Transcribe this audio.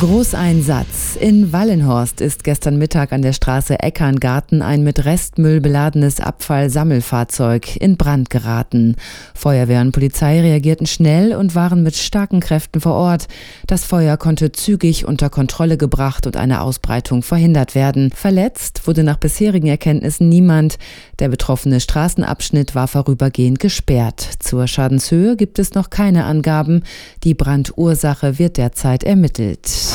Großeinsatz. In Wallenhorst ist gestern Mittag an der Straße Eckerngarten ein mit Restmüll beladenes Abfallsammelfahrzeug in Brand geraten. Feuerwehr und Polizei reagierten schnell und waren mit starken Kräften vor Ort. Das Feuer konnte zügig unter Kontrolle gebracht und eine Ausbreitung verhindert werden. Verletzt wurde nach bisherigen Erkenntnissen niemand. Der betroffene Straßenabschnitt war vorübergehend gesperrt. Zur Schadenshöhe gibt es noch keine Angaben. Die Brandursache wird derzeit ermittelt.